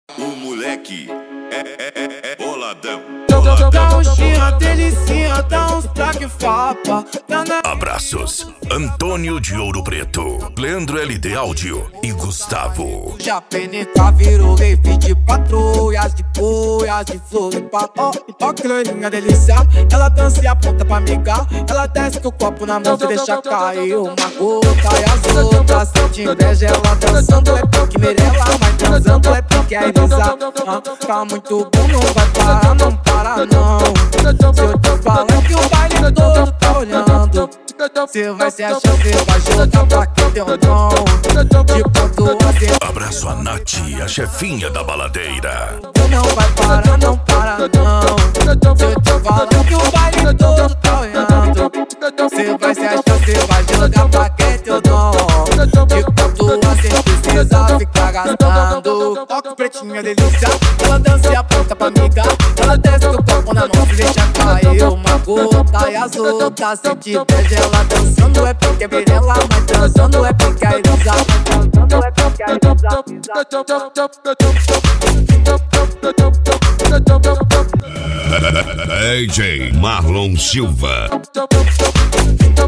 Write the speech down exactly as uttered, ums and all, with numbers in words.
O moleque é, é, é, é boladão. Dá um xinha, delicinha, dá uns traque fapa. Abraços, Antônio de Ouro Preto, Leandro L D Áudio e Gustavo. Já penetra, virou rave de patrulhas, de cuias, de flores pra ó, ó que loirinha delícia. Ela dança e aponta pra amiga. Ela desce com o copo na mão, se deixa cair uma gota. E as outras sentindo inveja, ela dançando é pique Mirella, mas transando é pique a Elisa. Ah, tá muito bom, não vai parar, não para não. Se eu tô falando que o baile todo tá olhando, cê vai se achar, cê vai jogar pra quem tem o dom de pontuação. Abraço a Nath, a chefinha da baladeira. Não vai parar, não para não. Se eu tô falando que o baile todo tá olhando, cê vai se achar, cê vai jogar pra quem tem o dom de pontuação. Precisa ficar gastando. Toque pretinha delícia, ela dança e aponta pra amiga. Ela desce com o copo na mão, se deixa cair uma gota. E as outras sente inveja, ela dançando é porque é Mirella, mas dançando é porque é Elisa. Dançando é porque é D J Marlon Silva.